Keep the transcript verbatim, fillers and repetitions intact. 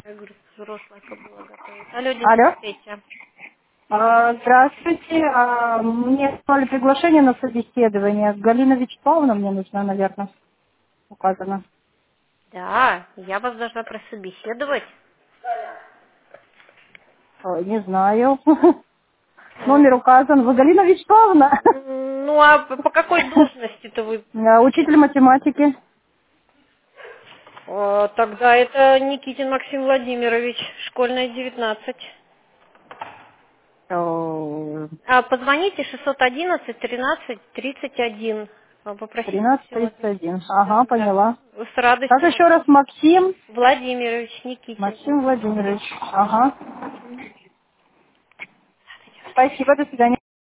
Я говорю, взрослая кобыла готовит. Алло, Алло. Дениса Петя. А, Здравствуйте. А, Мне слали приглашение на собеседование. Галина Вячеславовна мне нужна, наверное, указана. Да, я вас должна прособеседовать. Ой, не знаю. М, Номер указан. Вы Галина Вячеславовна? Ну, а по по какой должности-то вы? А, Учитель математики. О, тогда это Никитин Максим Владимирович, школьная девятнадцать. О, А позвоните шестьсот одиннадцать тринадцать тридцать один. А, Попросите тринадцать Максима тридцать Владимировича. один. Да, Ага, да. поняла. С Как радостью. еще раз Максим? Владимирович Никитин. Максим Владимирович. Ага. Мгм. Спасибо, до свидания.